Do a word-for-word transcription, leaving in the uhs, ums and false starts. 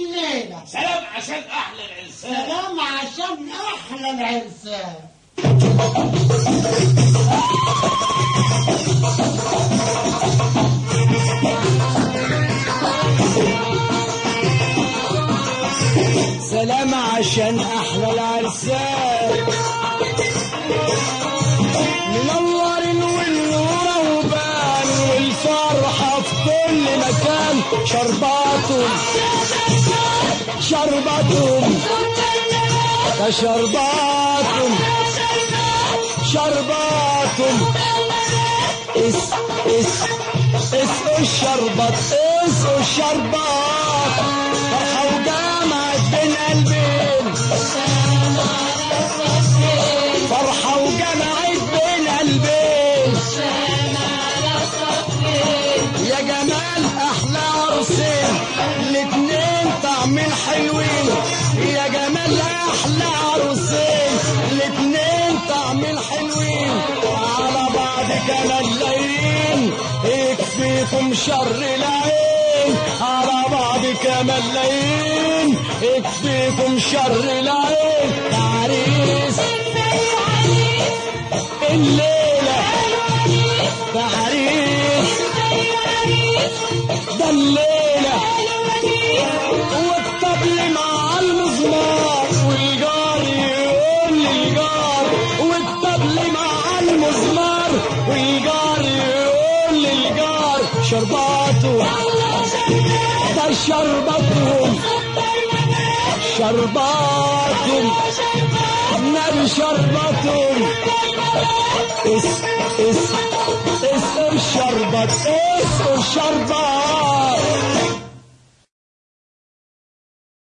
الليلة. سلام عشان أحلى العرسان. سلام عشان أحلى العرسان. سلام عشان أحلى العرسان، منور والنور وبان والفرحة في كل مكان. شرباتهم شرباتهم شرباتهم شرباتهم اس اس اسقوا الشربات اسقوا الشربات. فرحة وجامعة بين قلبين، فرحة وجامعة بين قلبين. يا جمال أحلى عرسين الاتنين طعمين حلوين. يا جمال أحلى عرسين الاتنين طعمين حلوين. على بعض كمان لايين يكفيكم شر العين. على بعض كمان لايين يكفيكم شر العين. تعريس الليلة، تعريس ده الليلة، والطبل مع المزمار والجار يقول للجار. والطبل مع المزمار والجار يقول للجار. شرباتهم ده شرباتهم شرباتهم نبي شرباتهم. اس اس اس الشربات اس الشربات.